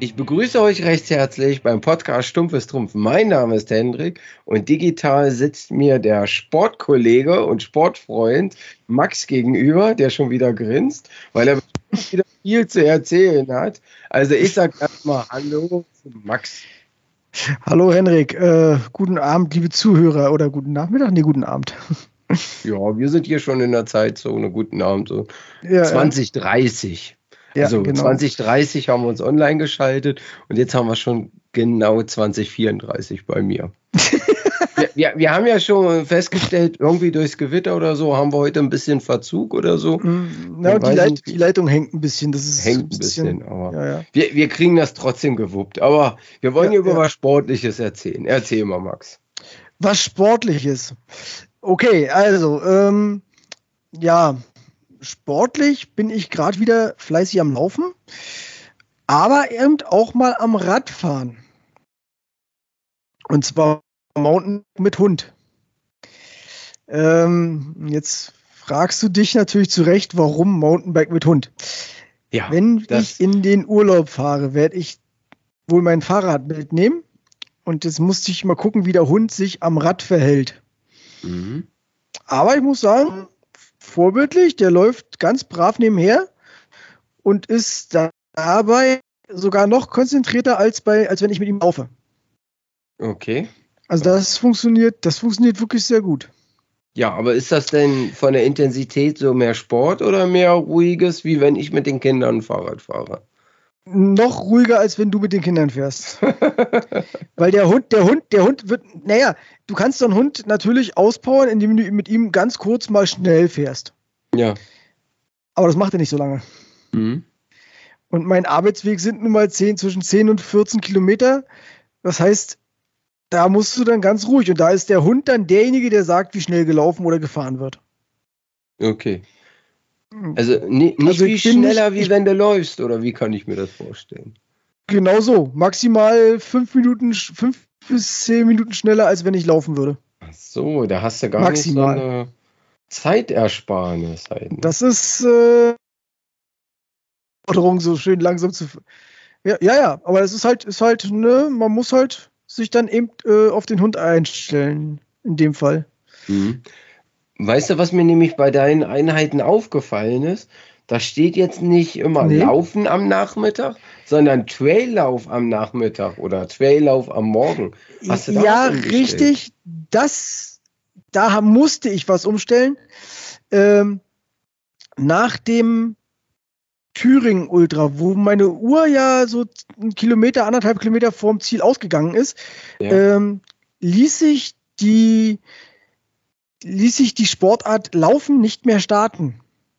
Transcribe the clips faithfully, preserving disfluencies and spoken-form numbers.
Ich begrüße euch recht herzlich beim Podcast Stumpfes Trumpf. Mein Name ist Hendrik und digital sitzt mir der Sportkollege und Sportfreund Max gegenüber, der schon wieder grinst, weil er wieder viel zu erzählen hat. Also ich sage erstmal Hallo zu Max. Hallo Hendrik, äh, guten Abend, liebe Zuhörer, oder guten Nachmittag, nee, guten Abend. Ja, wir sind hier schon in der Zeitzone, guten Abend, so Ja, zwanzig dreißig. ja, Also genau. zwanzig dreißig haben wir uns online geschaltet und jetzt haben wir schon genau zwanzig vierunddreißig bei mir. wir, wir, wir haben ja schon festgestellt, irgendwie durchs Gewitter oder so haben wir heute ein bisschen Verzug oder so. Mm, Na, Ich und die, weiß Leit nicht, die Leitung hängt ein bisschen, das ist hängt ein bisschen, aber ja, ja. Wir, wir kriegen das trotzdem gewuppt. Aber wir wollen Ja, ja über ja. was Sportliches erzählen. Erzähl mal, Max. Was Sportliches. Okay, also, ähm, ja, sportlich bin ich gerade wieder fleißig am Laufen, aber eben auch mal am Radfahren. Und zwar Mountain mit Hund. Ähm, jetzt fragst du dich natürlich zu Recht, warum Mountainbike mit Hund? Ja, Wenn das, ich in den Urlaub fahre, werde ich wohl mein Fahrrad mitnehmen. Und jetzt musste ich mal gucken, wie der Hund sich am Rad verhält. mhm. Aber ich muss sagen, vorbildlich, der läuft ganz brav nebenher und ist dabei sogar noch konzentrierter als bei, als wenn ich mit ihm laufe. Okay. Also das funktioniert, das funktioniert wirklich sehr gut. Ja, aber ist das denn von der Intensität so mehr Sport oder mehr ruhiges, wie wenn ich mit den Kindern Fahrrad fahre? Noch ruhiger, als wenn du mit den Kindern fährst. Weil der Hund, der Hund, der Hund wird, naja, du kannst so einen Hund natürlich auspowern, indem du mit ihm ganz kurz mal schnell fährst. Ja. Aber das macht er nicht so lange. Mhm. Und mein Arbeitsweg sind nun mal zehn, zwischen zehn und vierzehn Kilometer. Das heißt, da musst du dann ganz ruhig. Und da ist der Hund dann derjenige, der sagt, wie schnell gelaufen oder gefahren wird. Okay. Also ni- nicht Also wie ich bin schneller, nicht- wie ich- wenn du läufst, oder wie kann ich mir das vorstellen? Genau so. Maximal fünf Minuten, fünf bis zehn Minuten schneller, als wenn ich laufen würde. Ach so, da hast du gar Maximal. nicht so eine Zeitersparnis halt. Ne? Das ist äh, Forderung, so schön langsam zu. Ja, ja, ja, aber es ist halt, ist halt, ne, man muss halt sich dann eben äh, auf den Hund einstellen, in dem Fall. Mhm. Weißt du, was mir nämlich bei deinen Einheiten aufgefallen ist? Da steht jetzt nicht immer Nee. Laufen am Nachmittag, sondern Traillauf am Nachmittag oder Traillauf am Morgen. Hast du da Ja, was umgestellt? richtig. Das, da musste ich was umstellen. Ähm, nach dem Thüringen Ultra, wo meine Uhr ja so einen Kilometer, anderthalb Kilometer vorm Ziel ausgegangen ist, Ja. ähm, ließ sich die ließ sich die Sportart Laufen nicht mehr starten.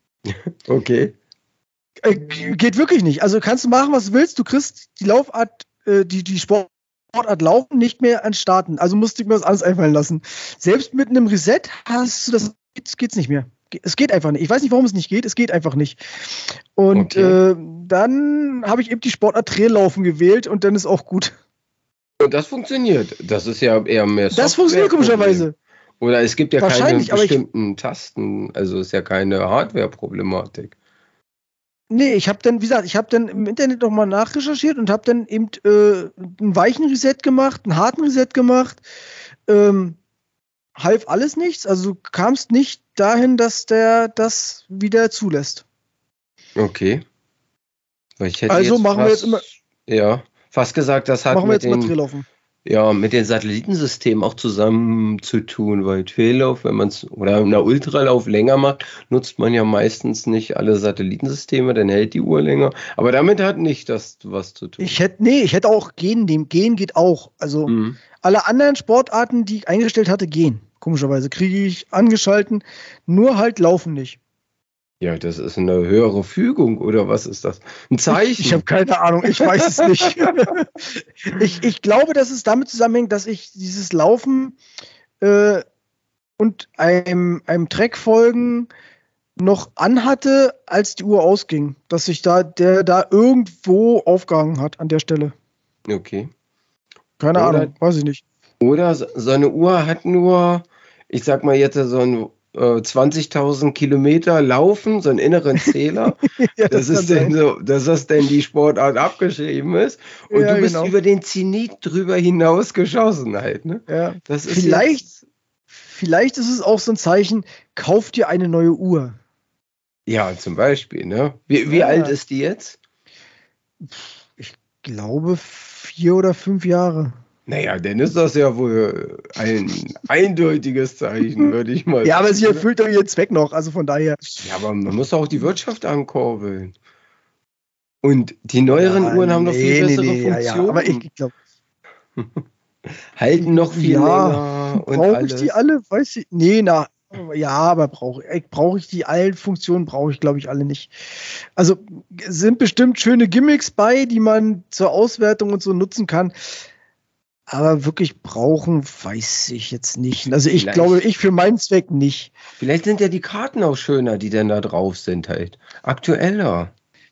Okay. Äh, geht wirklich nicht. Also kannst du machen, was du willst. Du kriegst die Laufart, äh, die, die Sportart Laufen nicht mehr ans Starten. Also musste ich mir was anderes einfallen lassen. Selbst mit einem Reset hast du das, geht's, geht's nicht mehr. Es geht einfach nicht. Ich weiß nicht, warum es nicht geht. Es geht einfach nicht. Und Okay. äh, dann habe ich eben die Sportart Traillaufen gewählt und dann ist auch gut. Und das funktioniert. Das ist ja eher mehr Das funktioniert Softwareproblem. komischerweise. Oder es gibt ja keine Wahrscheinlich, aber ich- bestimmten Tasten. Also ist ja keine Hardware-Problematik. Nee, ich habe dann, wie gesagt, ich habe dann im Internet nochmal nachrecherchiert und habe dann eben äh, einen weichen Reset gemacht, einen harten Reset gemacht. Ähm, half alles nichts. Also du kamst nicht dahin, dass der das wieder zulässt. Okay. Weil ich hätte Also jetzt machen wir fast, jetzt immer, ja, fast gesagt, das hat machen wir mit jetzt mal den, Traillaufen. ja, mit den Satellitensystemen auch zusammen zu tun, weil Traillauf, wenn man es oder einen Ultralauf länger macht, nutzt man ja meistens nicht alle Satellitensysteme, dann hält die Uhr länger. Aber damit hat nicht das was zu tun. Ich hätte, nee, ich hätte auch gehen nehmen. Gehen geht auch. Also Mhm. alle anderen Sportarten, die ich eingestellt hatte, gehen. Komischerweise kriege ich angeschalten, nur halt laufen nicht. Ja, das ist eine höhere Fügung oder was ist das? Ein Zeichen. Ich habe keine Ahnung, ich weiß es nicht. ich, ich glaube, dass es damit zusammenhängt, dass ich dieses Laufen äh, und einem, einem Track folgen noch anhatte, als die Uhr ausging. Dass sich da der da irgendwo aufgehangen hat an der Stelle. Okay. Keine Oder- Ahnung, weiß ich nicht. Oder so so eine Uhr hat nur, ich sag mal jetzt so ein äh, zwanzigtausend Kilometer laufen, so einen inneren Zähler, Ja, das das ist kann denn sein. so, dass das denn die Sportart abgeschrieben ist. Und Ja, du bist genau. über den Zenit drüber hinaus geschossen halt, ne? Ja. Das ist Vielleicht, jetzt, vielleicht ist es auch so ein Zeichen, kauf dir eine neue Uhr. ja, zum Beispiel, ne? Wie, wie alt Ja, ist die jetzt? ich glaube vier oder fünf Jahre. Naja, dann ist das ja wohl ein eindeutiges Zeichen, würde ich mal Ja, aber sagen, sie oder? erfüllt doch ihren Zweck noch, also von daher. Ja, aber man muss auch die Wirtschaft ankurbeln. Und die neueren Ja, Uhren haben noch viel nee, nee, bessere nee, ja, ja. Aber ich Funktionen, glaube, halten noch viel ja, länger und brauche ich die alles. alle? Weiß ich. Nee, na, ja, aber brauche ich, brauche ich die allen Funktionen, brauche ich, glaube ich, alle nicht. Also sind bestimmt schöne Gimmicks bei, die man zur Auswertung und so nutzen kann. Aber wirklich brauchen, weiß ich jetzt nicht. Also ich glaube, Vielleicht, ich für meinen Zweck nicht. vielleicht sind ja die Karten auch schöner, die denn da drauf sind halt. Aktueller.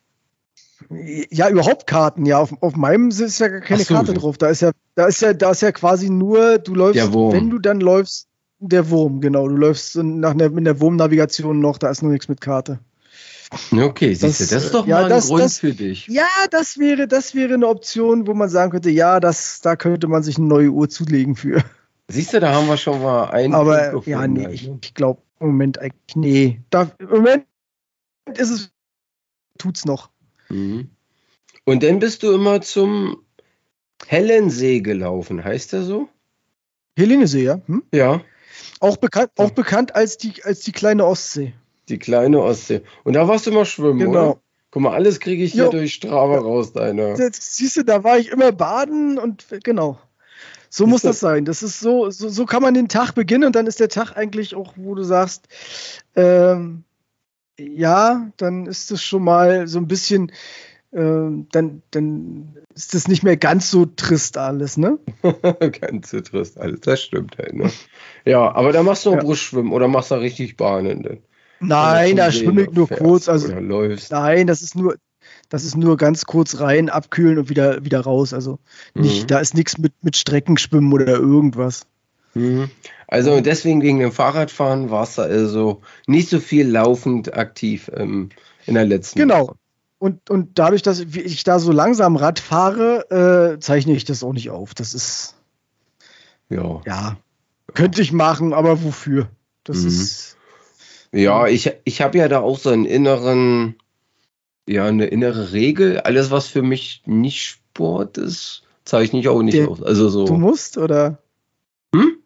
Ja, überhaupt Karten, ja. Auf, auf meinem ist ja gar Ach keine so, Karte drauf. Da ist ja, da ist ja, da ist ja quasi nur, du der läufst, wenn Wurm. du dann läufst, der Wurm, genau. Du läufst nach der, in der Wurmnavigation noch, da ist noch nichts mit Karte. Okay, siehst du, Das, das ist äh, doch ja, mal ein das, Grund das, für dich. ja, das wäre, das wäre eine Option, wo man sagen könnte, ja, das, da könnte man sich eine neue Uhr zulegen für. Siehst du, da haben wir schon mal einen Punkt Aber ja, gefunden nee, halt, ich, ne? ich glaube im Moment eigentlich, nee. Da, im Moment ist es, tut's noch. Mhm. Und dann bist du immer zum Hellensee gelaufen, heißt der so? Helenesee, ja? Hm? Ja. Auch bekannt, auch Ja. bekannt als die, als die kleine Ostsee. Die kleine Ostsee. Und da warst du mal schwimmen, oder? Genau. Guck mal, alles kriege ich hier Jo, durch Strava raus, deine. jetzt, siehst du, da war ich immer baden und genau. So muss Siehst du? das sein. Das ist so, so, so kann man den Tag beginnen und dann ist der Tag eigentlich auch, wo du sagst, ähm, ja, dann ist es schon mal so ein bisschen, ähm, dann, dann ist das nicht mehr ganz so trist alles, ne? Ganz Zitrus, alles. Das stimmt halt, ne? Ja, aber da machst du nur Ja. Brustschwimmen oder machst du richtig Bahnen denn? Wenn du Nein, zum da See schwimme ich nur kurz. fährst Also oder läufst. nein, das ist nur, das ist nur ganz kurz rein, abkühlen und wieder, wieder raus. Also nicht, Mhm. da ist nichts mit, mit Streckenschwimmen oder irgendwas. Mhm. Also deswegen wegen dem Fahrradfahren warst du also nicht so viel laufend aktiv ähm, in der letzten Genau. Woche. Und, und dadurch, dass ich da so langsam Rad fahre, äh, zeichne ich das auch nicht auf. Das ist, Ja. ja, könnte ich machen, aber wofür? Das Mhm. ist, Ja, ich, ich habe ja da auch so einen inneren, ja, eine innere Regel. Alles, was für mich nicht Sport ist, zeichne ich auch nicht der, aus. Also du so, musst, oder? hm?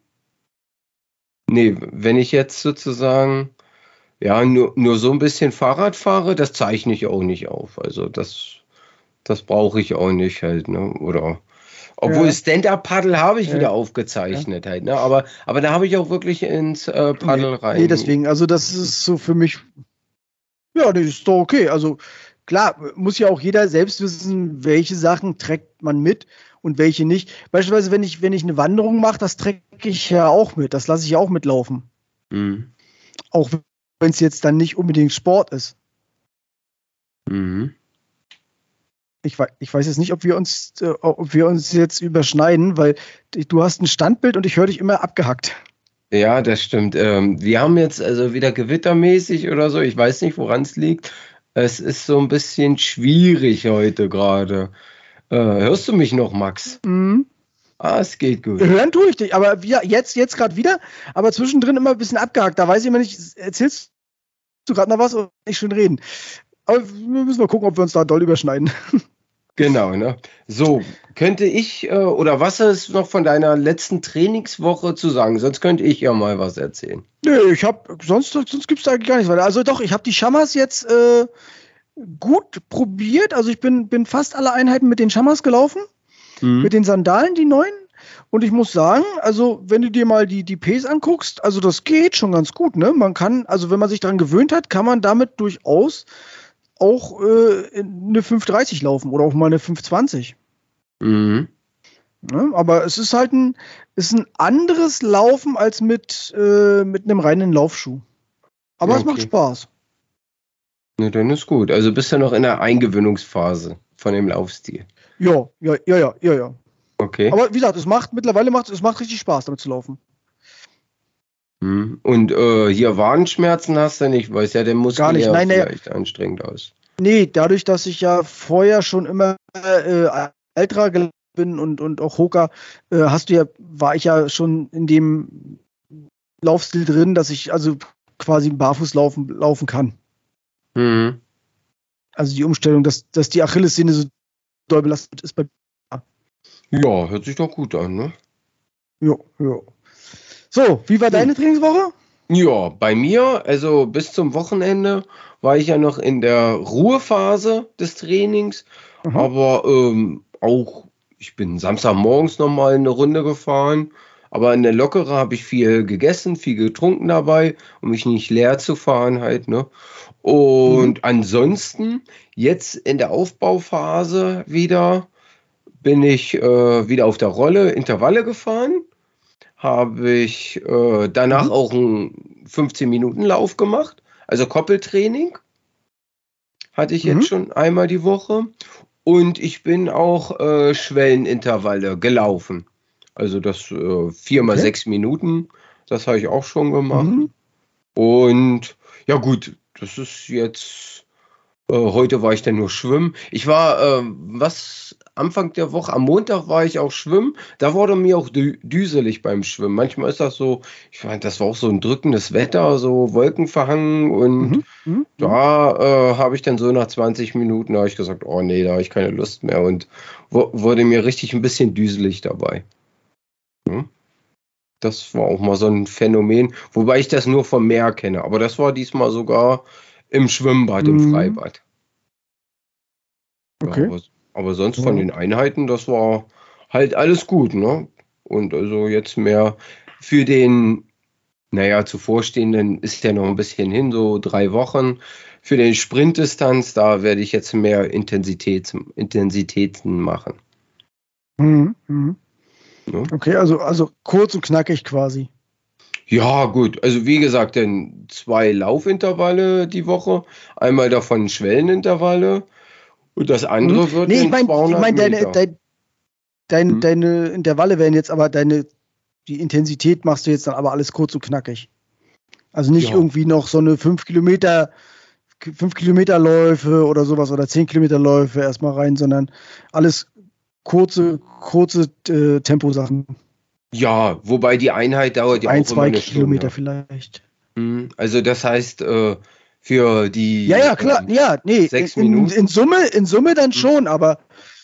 Nee, wenn ich jetzt sozusagen, ja, nur, nur so ein bisschen Fahrrad fahre, das zeichne ich auch nicht auf. Also das, das brauche ich auch nicht halt, ne? Oder obwohl Ja, Stand-Up-Paddle habe ich ja, wieder ja. aufgezeichnet halt, ne? Aber, aber da habe ich auch wirklich ins äh, Nee, Paddle nee, rein. deswegen, also das ist so für mich, ja, das ist doch okay. Also klar, muss ja auch jeder selbst wissen, welche Sachen trägt man mit und welche nicht. Beispielsweise, wenn ich, wenn ich eine Wanderung mache, das träge ich ja auch mit, das lasse ich ja auch mitlaufen. Mhm. Auch wenn es jetzt dann nicht unbedingt Sport ist. Mhm. Ich, wei- ich weiß jetzt nicht, ob wir uns, äh, ob wir uns jetzt überschneiden, weil du hast ein Standbild und ich höre dich immer abgehackt. Ja, das stimmt. Ähm, wir haben jetzt also wieder gewittermäßig oder so. Ich weiß nicht, woran es liegt. Es ist so ein bisschen schwierig heute gerade. Äh, hörst du mich noch, Max? Mhm. Ah, es geht gut. Hören tue ich dich, aber wir, jetzt, jetzt gerade wieder, aber zwischendrin immer ein bisschen abgehackt. Da weiß ich immer nicht, erzählst du gerade noch was oder nicht schön reden? Aber wir müssen mal gucken, ob wir uns da doll überschneiden. Genau, ne? So, könnte ich äh, oder was ist noch von deiner letzten Trainingswoche zu sagen? Sonst könnte ich ja mal was erzählen. Nö, ich habe, sonst, sonst gibt es da eigentlich gar nichts weiter. Also doch, ich habe die Chamas jetzt äh, gut probiert. Also ich bin, bin fast alle Einheiten mit den Chamas gelaufen, mit Mhm. den Sandalen, die neuen. Und ich muss sagen, also wenn du dir mal die, die Ps anguckst, also das geht schon ganz gut, ne? Man kann, also wenn man sich daran gewöhnt hat, kann man damit durchaus auch äh, eine fünf dreißig laufen oder auch mal eine fünf zwanzig. Mhm. Ne? Aber es ist halt ein, ist ein anderes Laufen als mit, äh, mit einem reinen Laufschuh. Aber es macht Okay. Spaß. Ne, dann ist gut. Also bist du noch in der Eingewöhnungsphase von dem Laufstil. Ja, ja, ja, ja, ja, ja. Okay. Aber wie gesagt, es macht mittlerweile macht es macht richtig Spaß, damit zu laufen. Hm. Und äh, hier Wadenschmerzen hast du nicht, weil es ja der Muskel Gar nicht. eher Nein, nein. vielleicht anstrengend aus. Nee, dadurch, dass ich ja vorher schon immer äh, Ultra gelaufen bin und, und auch Hoka, äh, hast du ja, war ich ja schon in dem Laufstil drin, dass ich also quasi barfuß laufen, laufen kann. Mhm. Also die Umstellung, dass, dass die Achillessehne so doll belastet ist bei Ja, hört sich doch gut an, ne? Jo, jo. So, wie war deine Trainingswoche? Ja, bei mir, also bis zum Wochenende war ich ja noch in der Ruhephase des Trainings, Mhm. aber ähm, auch, ich bin Samstagmorgens nochmal eine Runde gefahren, aber in der Lockere habe ich viel gegessen, viel getrunken dabei, um mich nicht leer zu fahren halt, ne? Und Mhm. ansonsten, jetzt in der Aufbauphase wieder, bin ich äh, wieder auf der Rolle Intervalle gefahren. Habe ich äh, danach Mhm. auch einen fünfzehn-Minuten-Lauf gemacht. Also Koppeltraining hatte ich jetzt Mhm. schon einmal die Woche. Und ich bin auch äh, Schwellenintervalle gelaufen. Also das äh, vier mal Okay. sechs Minuten, das habe ich auch schon gemacht. Mhm. Und ja gut, das ist jetzt, äh, heute war ich dann nur schwimmen. Ich war, äh, was, Anfang der Woche, am Montag war ich auch schwimmen. Da wurde mir auch dü düselig beim Schwimmen. Manchmal ist das so, ich fand, das war auch so ein drückendes Wetter, so wolkenverhangen. Und Mhm. Mhm. Mhm. da äh, habe ich dann so nach zwanzig Minuten, da habe ich gesagt, oh nee, da habe ich keine Lust mehr. Und wo, wurde mir richtig ein bisschen düselig dabei. Hm? Das war auch mal so ein Phänomen, wobei ich das nur vom Meer kenne. Aber das war diesmal sogar im Schwimmbad, im Mhm. Freibad. Ja, Okay. aber, aber sonst von Ja. den Einheiten, das war halt alles gut, ne? Und also jetzt mehr für den, naja, zuvorstehenden ist ja noch ein bisschen hin, so drei Wochen. Für den Sprintdistanz, da werde ich jetzt mehr Intensität, Intensitäten machen. Mhm. Mhm. Ne? Okay, also, also kurz und knackig quasi. Ja, gut. Also wie gesagt, dann zwei Laufintervalle die Woche, einmal davon Schwellenintervalle und das Mhm. andere wird Nee, ich in meine, ich zweihundert mein, deine, Meter. dein, dein, Hm? deine Intervalle werden jetzt aber deine, die Intensität machst du jetzt dann aber alles kurz und knackig. Also nicht Ja, irgendwie noch so eine fünf Kilometer, fünf Kilometer Läufe oder sowas oder zehn Kilometer Läufe erstmal rein, sondern alles kurze, kurze äh, Temposachen. ja, wobei die Einheit So dauert ja ein, auch immer zwei eine Kilometer Stunde. vielleicht. Hm, Also das heißt, äh, für Ja, die ja, klar, ähm, ja, nee, sechs in, in Minuten. Summe, in Summe dann Hm, schon, aber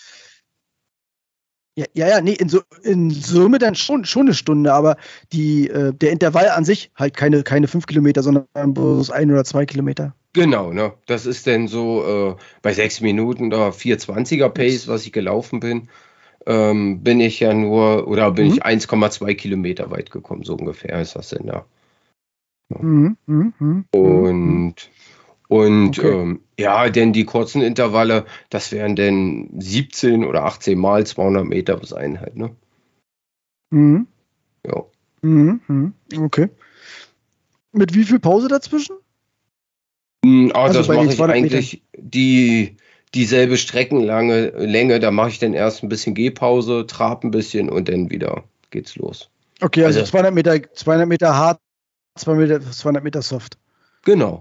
ja, ja, ja, nee, in, Su- in Summe dann schon, schon eine Stunde, aber die, äh, der Intervall an sich halt keine, keine fünf Kilometer, sondern bloß ein oder zwei Kilometer. Genau, ne? Das ist dann so äh, bei sechs Minuten da vier zwanziger Pace, Sechs. was ich gelaufen bin, ähm, bin ich ja nur, oder bin Mhm. ich eins Komma zwei Kilometer weit gekommen, so ungefähr ist das denn da. Ja. Mhm. Mhm. Mhm. Mhm. Mhm. Und, und Okay. ähm, ja, denn die kurzen Intervalle, das wären dann siebzehn oder achtzehn Mal zweihundert Meter bis Einheit, ne? Mhm. Ja. Mhm. Mhm. Okay. Mit wie viel Pause dazwischen? Hm, Ah, Also das bei den mache ich zweihundert Metern. eigentlich die dieselbe Streckenlänge, Länge, da mache ich dann erst ein bisschen Gehpause, trab ein bisschen und dann wieder geht's los. Okay, also Also, zweihundert Meter, zweihundert Meter hart, zweihundert Meter, zweihundert Meter soft. genau.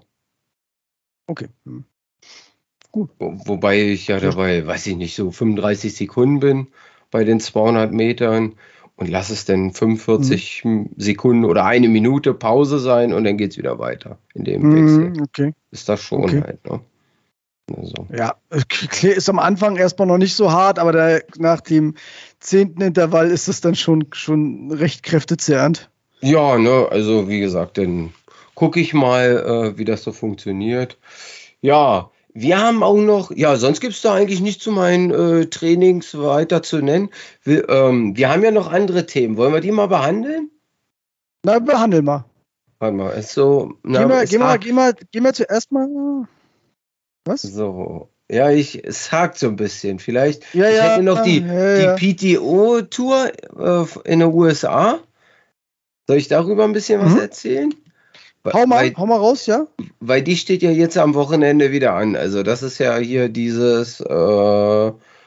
Okay. Mhm. Gut. Wo, wobei ich ja Sehr- dabei, weiß ich nicht, so fünfunddreißig Sekunden bin bei den zweihundert Metern und lass es dann Mhm. fünfundvierzig Sekunden oder eine Minute Pause sein und dann geht's wieder weiter in dem Wechsel. Mhm. Okay. Ist das schon Okay. halt, ne? Also. Ja, ist am Anfang erstmal noch nicht so hart, aber da, nach dem zehnten Intervall ist es dann schon, schon recht kräftezehrend. Ja, ne, also wie gesagt, dann gucke ich mal, äh, wie das so funktioniert. Ja, wir haben auch noch, ja, sonst gibt es da eigentlich nicht zu meinen äh, Trainings weiter zu nennen. Wir, ähm, wir haben ja noch andere Themen. Wollen wir die mal behandeln? Na, behandel mal. Warte mal, ist so, Geh na, mal, geh es mal, ha geh mal, geh mal zuerst mal. Was? so, ja, ich, es hakt so ein bisschen. Vielleicht, Ja, ich hätte ja, noch die, ja, die ja. P T O-Tour äh, in den U S A. Soll ich darüber ein bisschen was Mhm. erzählen? Weil, Hau mal, weil hau mal raus, ja? Weil die steht ja jetzt am Wochenende wieder an. Also das ist ja hier dieses, äh,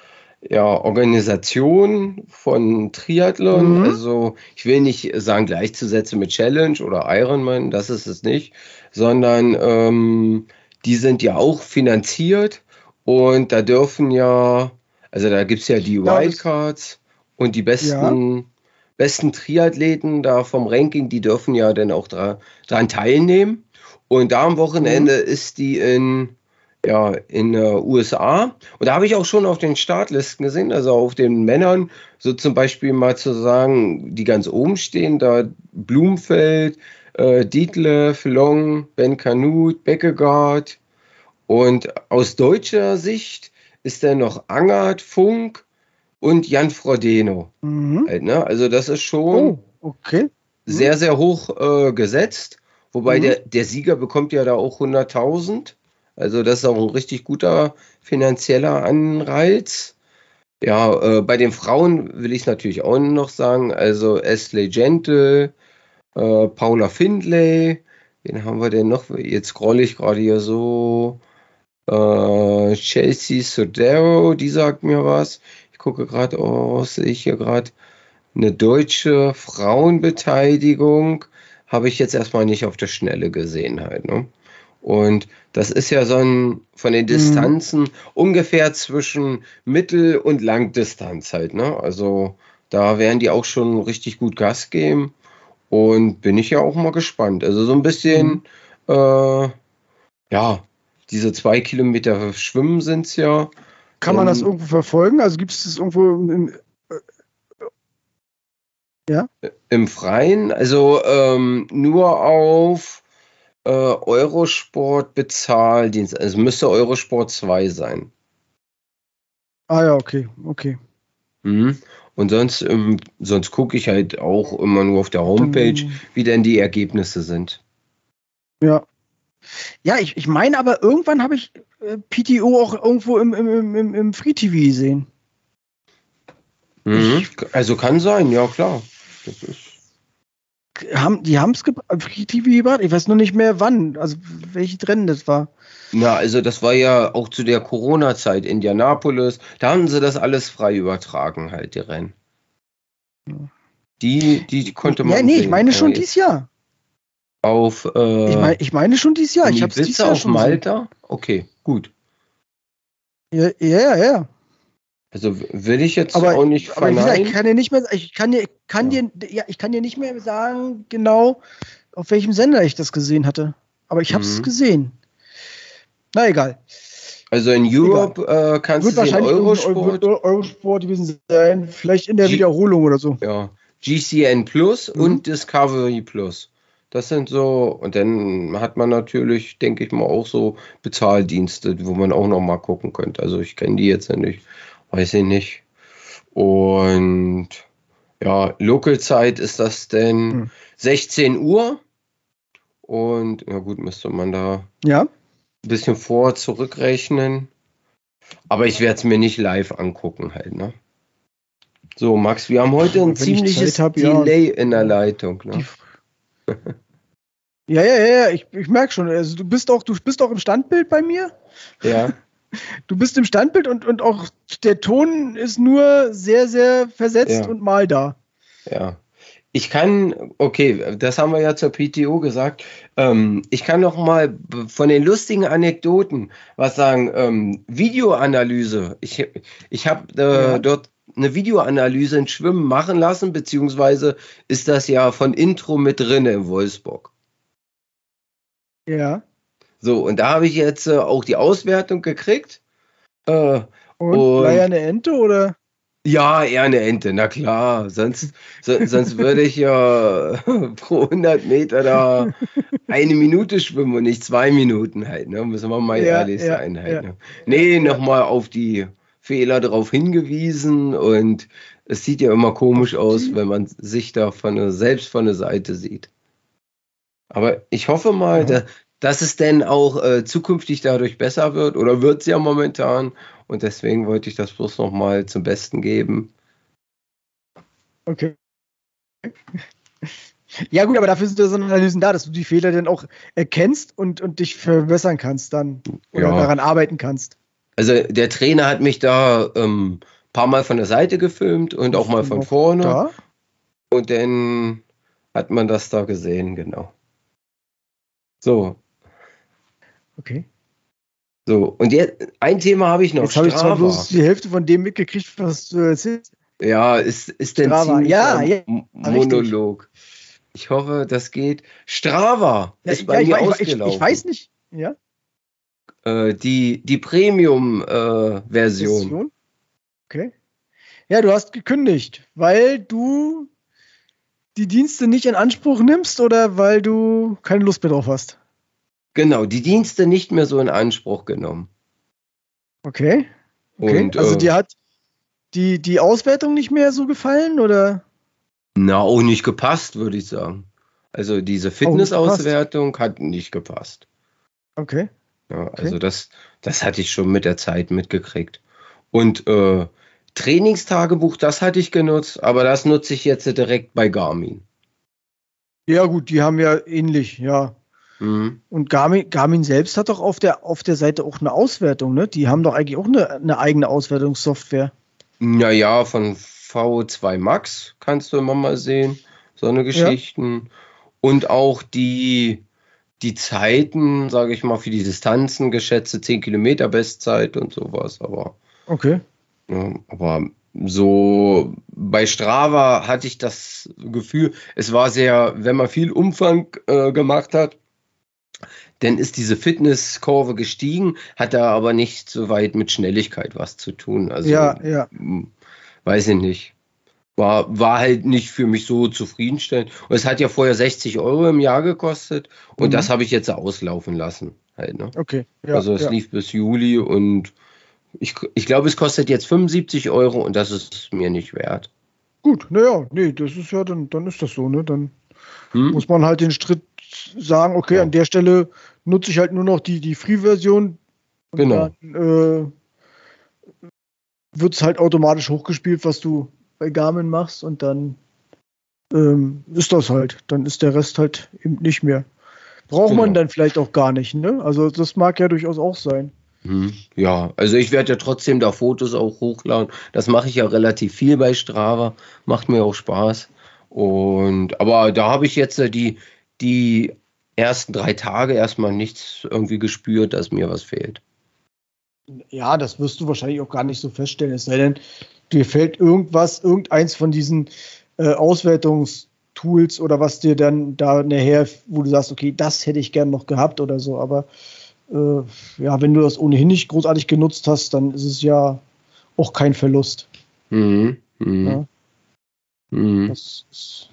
ja, Organisation von Triathlon. Mhm. Also ich will nicht sagen gleichzusetzen mit Challenge oder Ironman, das ist es nicht, sondern ähm, die sind ja auch finanziert und da dürfen ja, also da gibt es ja die Ja, das, Wildcards und die ja. besten, besten Triathleten da vom Ranking, die dürfen ja dann auch dra daran teilnehmen. Und da am Mhm. Wochenende ist die in ja, in äh, U S A. Und da habe ich auch schon auf den Startlisten gesehen, also auf den Männern, so zum Beispiel mal zu sagen, die ganz oben stehen, da Blumfeld, äh, Dietleff, Long, Ben Kanut, Beckegaard. Und aus deutscher Sicht ist dann noch Angert, Funk und Jan Frodeno. Mhm. Halt, ne? Also das ist schon Oh, okay. Mhm. sehr, sehr hoch äh, gesetzt. Wobei Mhm. der, der Sieger bekommt ja da auch hunderttausend. Also das ist auch ein richtig guter finanzieller Anreiz. Ja, äh, bei den Frauen will ich es natürlich auch noch sagen. Also Ashley Gentle, äh, Paula Findlay. Wen haben wir denn noch? Jetzt scrolle ich gerade hier so. Äh, Chelsea Sodero, die sagt mir was. Ich gucke gerade, oh, sehe ich hier gerade eine deutsche Frauenbeteiligung. Habe ich jetzt erstmal nicht auf der Schnelle gesehen halt, ne? Und das ist ja so ein von den Mhm. Distanzen ungefähr zwischen Mittel- und Langdistanz halt, ne? Also da werden die auch schon richtig gut Gas geben und bin ich ja auch mal gespannt. Also so ein Mhm. bisschen, äh, ja, diese zwei Kilometer Schwimmen sind es ja. Kann man das Dann irgendwo verfolgen? Also gibt es das irgendwo im, im, ja? im Freien, also ähm, nur auf äh, Eurosport Bezahldienst. Also müsste Eurosport zwei sein. Ah ja, okay, okay. Mhm. Und sonst, ähm, sonst gucke ich halt auch immer nur auf der Homepage, Dann, wie denn die Ergebnisse sind. ja. Ja, ich, ich meine aber, irgendwann habe ich äh, P T O auch irgendwo im, im, im, im Free-T V gesehen. Mhm. Ich, Also kann sein, ja klar. Das ist, haben, die haben es im Free-T V gebracht. Ich weiß nur nicht mehr wann, also welches Rennen das war. na, also das war ja auch zu der Corona-Zeit Indianapolis. Da haben sie das alles frei übertragen, halt, die Rennen. Die, die, die konnte Ja, man nee, ich sehen. meine Aber schon dieses jetzt Jahr. auf Ich äh, meine, ich meine schon dieses Jahr. in Ich habe es dieses Ibiza, Jahr auf schon gesehen. Malta? Okay, gut. Ja, ja, ja. ja. Also w- will ich jetzt Aber, auch nicht aber wie gesagt, ich verneinen. kann dir nicht mehr, ich kann dir, kann Ja. dir, ja, ich kann dir nicht mehr sagen, genau, auf welchem Sender ich das gesehen hatte. Aber ich habe es Mhm. gesehen. Na egal. Also in Egal. Europe äh, kannst du Wird sehen wahrscheinlich irgendein Eu- wird Eurosport, Eurosport gewesen sein. Vielleicht in der G, Wiederholung oder so. ja, G C N Plus Mhm. und Discovery Plus. Das sind so, und dann hat man natürlich, denke ich mal, auch so Bezahldienste, wo man auch noch mal gucken könnte. Also ich kenne die jetzt ja nicht, weiß ich nicht. Und ja, Lokalzeit ist das denn Hm. sechzehn Uhr. Und ja gut, müsste man da Ja. ein bisschen vor zurückrechnen. Aber ich werde es mir nicht live angucken halt, ne? So, Max, wir haben heute ein Wenn ich Zeit ziemliches habe, ja. Delay in der Leitung, Die, ne? ja, ja, ja, ja, ich, ich merke schon. Also du bist auch, du bist auch im Standbild bei mir. Ja, Du bist im Standbild und, und auch der Ton ist nur sehr, sehr versetzt ja, und mal da. ja. Ich kann, okay, das haben wir ja zur P T O gesagt. Ähm, ich kann noch mal b- von den lustigen Anekdoten was sagen. Ähm, Videoanalyse. Ich, ich habe äh, Ja, dort eine Videoanalyse in Schwimmen machen lassen, beziehungsweise ist das ja von Intro mit drin in Wolfsburg. ja. So, und da habe ich jetzt äh, auch die Auswertung gekriegt. Äh, Und und bleierne Ente oder? ja, eher eine Ente, na klar. Sonst, so, sonst würde ich ja pro hundert Meter da eine Minute schwimmen und nicht zwei Minuten halt, ne? Müssen wir mal Ja, ehrlich ja, sein halt, ja, ne? ja, Nee, ja. nochmal auf die Fehler darauf hingewiesen und es sieht ja immer Auf komisch aus, die? wenn man sich da von der, selbst von der Seite sieht. Aber ich hoffe mal, Aha. da, dass es denn auch äh, zukünftig dadurch besser wird oder wird es ja momentan und deswegen wollte ich das bloß nochmal zum Besten geben. Okay. Ja, gut, aber dafür sind ja so Analysen da, dass du die Fehler dann auch erkennst und, und dich verbessern kannst dann oder Ja, daran arbeiten kannst. also der Trainer hat mich da ähm, paar Mal von der Seite gefilmt und auch mal von vorne. Da? Und dann hat man das da gesehen, genau. So. Okay. So, und jetzt ein Thema habe ich noch. Jetzt habe ich zwar bloß die Hälfte von dem mitgekriegt, was du erzählst. Ja, ist, ist denn Strava. ziemlich Ja, ein ja, Monolog. Richtig. Ich hoffe, das geht. Strava ja, ist bei ja, mir ich, ausgelaufen. Ich, ich weiß nicht. Ja. Äh, die die Premium-Version. Äh, okay. Ja, du hast gekündigt, weil du die Dienste nicht in Anspruch nimmst oder weil du keine Lust mehr drauf hast? Genau, die Dienste nicht mehr so in Anspruch genommen. Okay. Okay. Und, also äh, dir hat die, die Auswertung nicht mehr so gefallen, oder? Na, auch nicht gepasst, würde ich sagen. Also diese Fitnessauswertung hat nicht gepasst. Okay. Ja, okay. also das, das hatte ich schon mit der Zeit mitgekriegt. Und äh, Trainingstagebuch, das hatte ich genutzt, aber das nutze ich jetzt direkt bei Garmin. Ja gut, die haben ja ähnlich, ja. Mhm. Und Garmin, Garmin selbst hat doch auf der, auf der Seite auch eine Auswertung, ne? Die haben doch eigentlich auch eine, eine eigene Auswertungssoftware. Naja, von V zwei Max kannst du immer mal sehen, so eine Geschichten. Ja. Und auch die, die Zeiten, sage ich mal, für die Distanzen, geschätzte zehn Kilometer Bestzeit und sowas. Aber, okay. Ja, aber so bei Strava hatte ich das Gefühl, es war sehr, wenn man viel Umfang äh, gemacht hat, dann ist diese Fitnesskurve gestiegen, hat da aber nicht so weit mit Schnelligkeit was zu tun. Also, ja, ja. weiß ich nicht. War, war halt nicht für mich so zufriedenstellend. Und es hat ja vorher sechzig Euro im Jahr gekostet und mhm. das habe ich jetzt auslaufen lassen. Halt, ne? Okay. Ja, also es ja. lief bis Juli und ich, ich glaube, es kostet jetzt fünfundsiebzig Euro und das ist mir nicht wert. Gut, naja, nee, das ist ja, dann, dann ist das so, ne? Dann hm? muss man halt den Schritt sagen, okay, ja. an der Stelle nutze ich halt nur noch die, die Free-Version. Genau. Dann äh, wird es halt automatisch hochgespielt, was du bei Garmin machst und dann ähm, ist das halt. Dann ist der Rest halt eben nicht mehr. Braucht genau. man dann vielleicht auch gar nicht, ne? Also das mag ja durchaus auch sein. Ja, also ich werde ja trotzdem da Fotos auch hochladen. Das mache ich ja relativ viel bei Strava. Macht mir auch Spaß. Und aber da habe ich jetzt die, die ersten drei Tage erstmal nichts irgendwie gespürt, dass mir was fehlt. Ja, das wirst du wahrscheinlich auch gar nicht so feststellen. Es sei denn, dir fällt irgendwas, irgendeins von diesen äh, Auswertungstools oder was dir dann da nachher, wo du sagst, okay, das hätte ich gern noch gehabt oder so. Aber äh, ja, wenn du das ohnehin nicht großartig genutzt hast, dann ist es ja auch kein Verlust. Mhm. Mhm. Ja. Mhm. Das ist,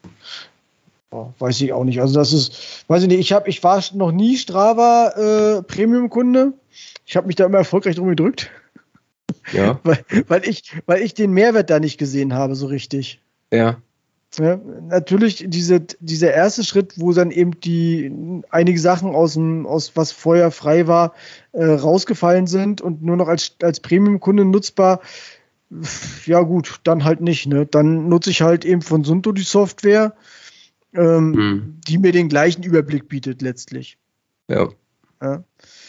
oh, weiß ich auch nicht. Also das ist, weiß ich nicht, ich, hab, ich war noch nie Strava äh, Premium-Kunde. Ich habe mich da immer erfolgreich drum gedrückt. Ja. weil, weil, ich, weil ich den Mehrwert da nicht gesehen habe, so richtig. Ja. Ja, natürlich diese, dieser erste Schritt, wo dann eben die einige Sachen aus dem, aus was vorher frei war, äh, rausgefallen sind und nur noch als, als Premium-Kunde nutzbar. Ja gut, dann halt nicht. Ne? Dann nutze ich halt eben von Suunto die Software, ähm, hm. die mir den gleichen Überblick bietet letztlich. Ja. Ja.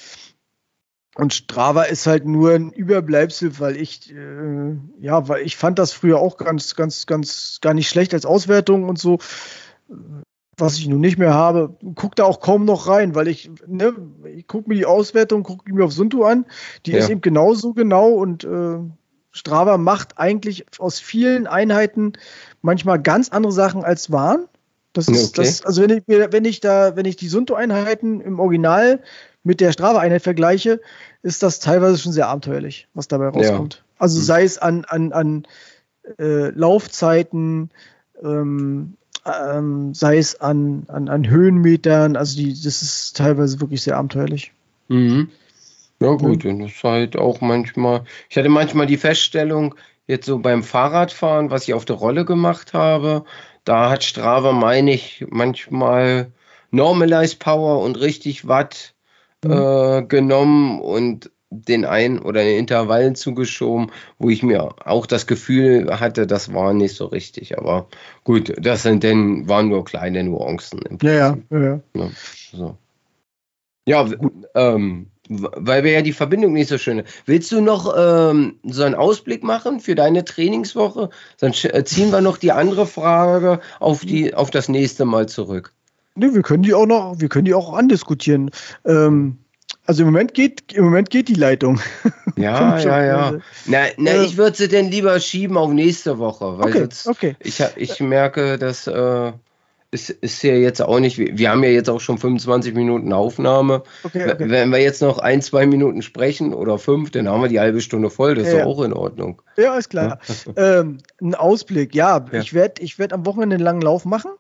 Und Strava ist halt nur ein Überbleibsel, weil ich, äh, ja, weil ich fand das früher auch ganz, ganz, ganz gar nicht schlecht als Auswertung und so, was ich nun nicht mehr habe. Guck da auch kaum noch rein, weil ich, ne, ich gucke mir die Auswertung, gucke mir auf Suunto an, die ja. ist eben genauso genau und äh, Strava macht eigentlich aus vielen Einheiten manchmal ganz andere Sachen als waren. Das ist, okay. das, also wenn ich, wenn ich da, wenn ich die Suunto-Einheiten im Original mit der Strava-Einheit vergleiche, ist das teilweise schon sehr abenteuerlich, was dabei rauskommt. Ja. Also sei es an, an, an äh, Laufzeiten, ähm, ähm, sei es an, an, an Höhenmetern, also die, das ist teilweise wirklich sehr abenteuerlich. Mhm. Ja gut, und das ist halt auch manchmal, ich hatte manchmal die Feststellung, jetzt so beim Fahrradfahren, was ich auf der Rolle gemacht habe, da hat Strava, meine ich, manchmal Normalized Power und richtig Watt mhm. äh, genommen und den ein oder den Intervallen zugeschoben, wo ich mir auch das Gefühl hatte, das war nicht so richtig. Aber gut, das sind denn, waren nur kleine Nuancen. Im ja, ja, ja. Ja, so. Ja, ähm, weil wir ja die Verbindung nicht so schön haben. Willst du noch ähm, so einen Ausblick machen für deine Trainingswoche? Sonst äh, ziehen wir noch die andere Frage auf, die, auf das nächste Mal zurück. Ne, wir können die auch noch, wir können die auch andiskutieren. Ähm, also im Moment geht, im Moment geht die Leitung. Ja, ja, ja. Na, na äh, ich würde sie denn lieber schieben auf nächste Woche, weil okay, jetzt, okay. Ich, ich merke, dass äh, es ist ja jetzt auch nicht, wir haben ja jetzt auch schon fünfundzwanzig Minuten Aufnahme. Okay, okay. Wenn wir jetzt noch ein, zwei Minuten sprechen oder fünf, dann haben wir die halbe Stunde voll, das ist ja, doch auch in Ordnung. Ja, ist klar. ähm, ein Ausblick, ja, ja. ich werde ich werd am Wochenende einen langen Lauf machen.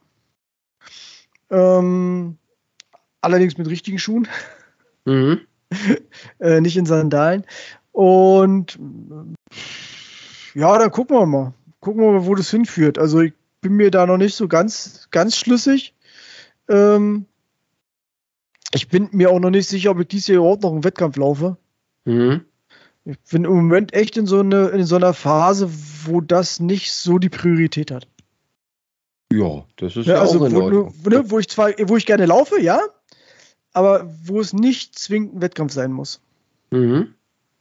Ähm, allerdings mit richtigen Schuhen. Mhm. äh, nicht in Sandalen. Und ja, dann gucken wir mal. Gucken wir mal, wo das hinführt. Also ich bin mir da noch nicht so ganz, ganz schlüssig. Ähm, ich bin mir auch noch nicht sicher, ob ich dieses Jahr überhaupt noch einen Wettkampf laufe. Mhm. Ich bin im Moment echt in so, eine, in so einer Phase, wo das nicht so die Priorität hat. Ja, das ist ja, ja also auch in wo, Ordnung. Ne, wo ich zwar, wo ich gerne laufe, ja, aber wo es nicht zwingend ein Wettkampf sein muss. Mhm.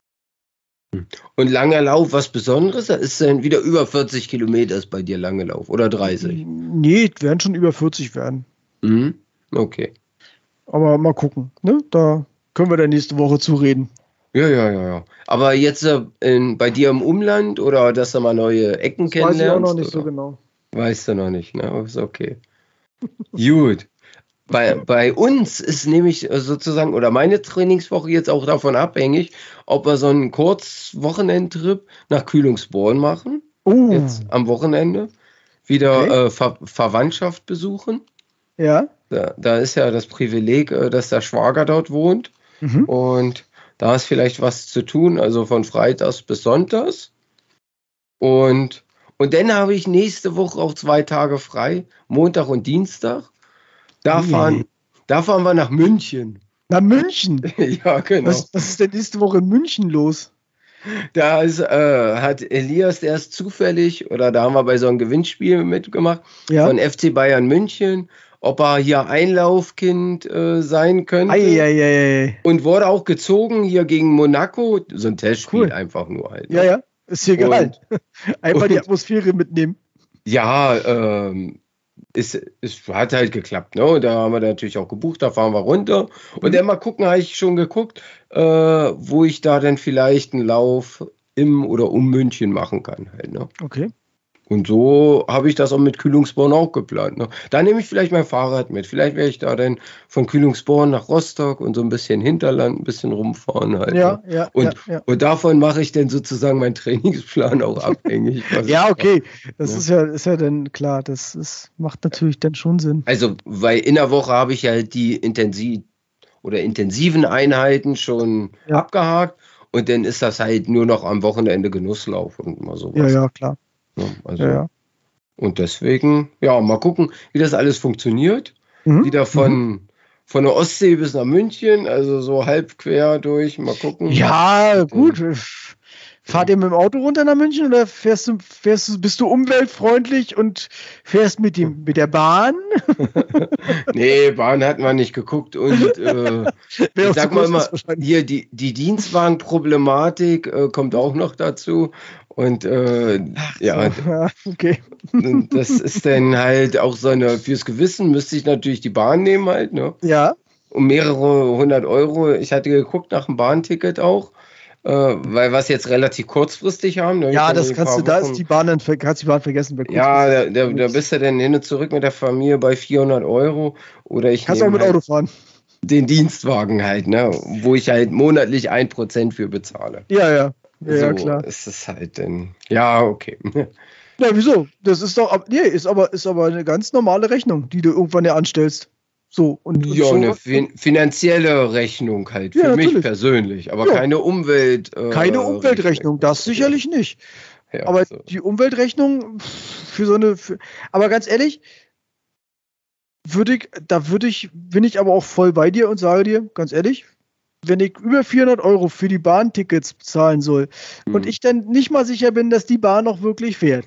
Und langer Lauf, was Besonderes? Ist denn wieder über vierzig Kilometer bei dir lange Lauf oder dreißig? Nee, werden schon über vierzig werden. Mhm. Okay. Aber mal gucken, ne? Da können wir dann nächste Woche zureden. Ja, ja, ja, ja. Aber jetzt äh, in, bei dir im Umland oder dass du mal neue Ecken das kennenlernst? Weiß ich auch noch nicht oder? so genau. Weißt du noch nicht, ne? Ist okay. Gut. Bei, bei uns ist nämlich sozusagen, oder meine Trainingswoche jetzt auch davon abhängig, ob wir so einen Kurzwochenendtrip nach Kühlungsborn machen. Uh. Jetzt am Wochenende. Wieder Okay. äh, Ver Verwandtschaft besuchen. Ja. Da, da ist ja das Privileg, äh, dass der Schwager dort wohnt. Mhm. Und da ist vielleicht was zu tun, also von Freitags bis Sonntags. Und, und dann habe ich nächste Woche auch zwei Tage frei, Montag und Dienstag. Da fahren, da fahren wir nach München. Nach München? Ja, genau. Was, was ist denn nächste Woche in München los? Da ist, äh, hat Elias erst zufällig, oder da haben wir bei so einem Gewinnspiel mitgemacht, ja. von F C Bayern München, ob er hier Einlaufkind äh, sein könnte. Ei, ei, ei, ei. Und wurde auch gezogen hier gegen Monaco. So ein Testspiel cool. einfach nur halt. Ne? Ja, ja, ist hier geil. Einfach und, die Atmosphäre mitnehmen. Ja, ähm, es, es hat halt geklappt, ne? Und da haben wir natürlich auch gebucht, da fahren wir runter. Und mhm. dann mal gucken, habe ich schon geguckt, äh, wo ich da dann vielleicht einen Lauf im oder um München machen kann halt, ne? Okay. Und so habe ich das auch mit Kühlungsborn auch geplant. Ne? Da nehme ich vielleicht mein Fahrrad mit. Vielleicht werde ich da dann von Kühlungsborn nach Rostock und so ein bisschen Hinterland ein bisschen rumfahren halt. Ja, ne? ja, und, ja, ja. und davon mache ich dann sozusagen meinen Trainingsplan auch abhängig. ja, okay. Das ja. ist ja, ist ja dann klar. Das ist, macht natürlich dann schon Sinn. Also, weil in der Woche habe ich ja halt die intensiv oder intensiven Einheiten schon ja. abgehakt. Und dann ist das halt nur noch am Wochenende Genusslauf und mal sowas. Ja, ja, klar. Also, ja, ja. Und deswegen, ja, mal gucken, wie das alles funktioniert. Mhm. Wieder von, mhm. von der Ostsee bis nach München, also so halb quer durch, mal gucken. Ja, gut. Fahrt ihr mit dem Auto runter nach München oder fährst du, fährst du, bist du umweltfreundlich und fährst mit, dem, mit der Bahn? Nee, Bahn hatten wir nicht geguckt und äh, ich sag mal immer, hier die, die Dienstwagenproblematik äh, kommt auch noch dazu und äh, Ach, ja, so. ja, okay. Das ist dann halt auch so eine, fürs Gewissen müsste ich natürlich die Bahn nehmen halt, ne? Ja. Um mehrere hundert Euro. Ich hatte geguckt nach einem Bahnticket auch. Äh, weil wir es jetzt relativ kurzfristig haben. Ne? Ja, das kannst du, da ist die Bahn dann, kannst die Bahn vergessen. Ja, da, da, da bist du dann hin und zurück mit der Familie bei vierhundert Euro. Oder ich kannst auch mit halt Auto fahren. Den Dienstwagen halt, ne? Wo ich halt monatlich ein Prozent für bezahle. Ja, ja, ja, so ja klar. Ist es halt dann, ja, okay. Ja, wieso? Das ist doch, nee, ist aber, ist aber eine ganz normale Rechnung, die du irgendwann ja anstellst. So, und, und ja, so. eine fin finanzielle Rechnung halt, für ja, mich natürlich. persönlich, aber ja. keine Umwelt. Äh, keine Umweltrechnung, das sicherlich nicht. Ja, aber so. die Umweltrechnung für so eine, für, aber ganz ehrlich, würde ich, da würde ich, bin ich aber auch voll bei dir und sage dir, ganz ehrlich, wenn ich über vierhundert Euro für die Bahntickets bezahlen soll hm. und ich dann nicht mal sicher bin, dass die Bahn noch wirklich fährt.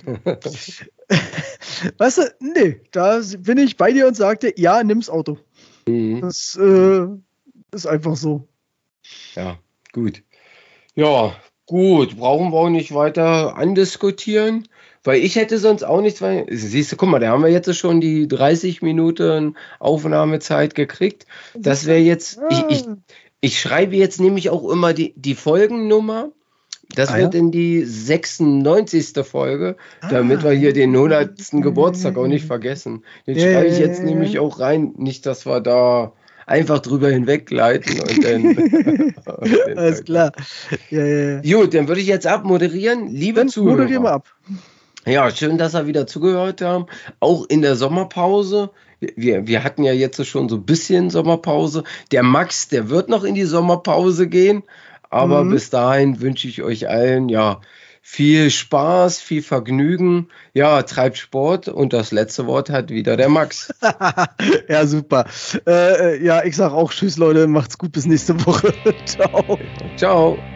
Weißt du, nee, da bin ich bei dir und sagte, ja, nimm's Auto. Mhm. Das äh, ist einfach so. Ja, gut. Ja, gut. Brauchen wir auch nicht weiter andiskutieren, weil ich hätte sonst auch nichts, weil, siehst du, guck mal, da haben wir jetzt schon die dreißig Minuten Aufnahmezeit gekriegt. Das wäre jetzt, ich, ich, ich schreibe jetzt nämlich auch immer die, die Folgennummer. Das Ah, wird ja? in die sechsundneunzigste Folge, damit Ah, wir hier ja. den hundertsten Geburtstag auch nicht vergessen. Den Ja, schreibe ich ja, jetzt ja, nämlich ja. auch rein, nicht, dass wir da einfach drüber hinweggleiten und dann auf den Alles Tag. klar. Ja, ja, ja. Gut, dann würde ich jetzt abmoderieren. Liebe Dann moderieren wir Zuhörer, ab. ja, schön, dass ihr wieder zugehört haben. Auch in der Sommerpause. Wir, wir hatten ja jetzt schon so ein bisschen Sommerpause. Der Max, der wird noch in die Sommerpause gehen. Aber Mhm. bis dahin wünsche ich euch allen, ja, viel Spaß, viel Vergnügen. Ja, treibt Sport. Und das letzte Wort hat wieder der Max. Ja, super. Äh, ja, ich sag auch Tschüss, Leute. Macht's gut. Bis nächste Woche. Ciao. Ciao.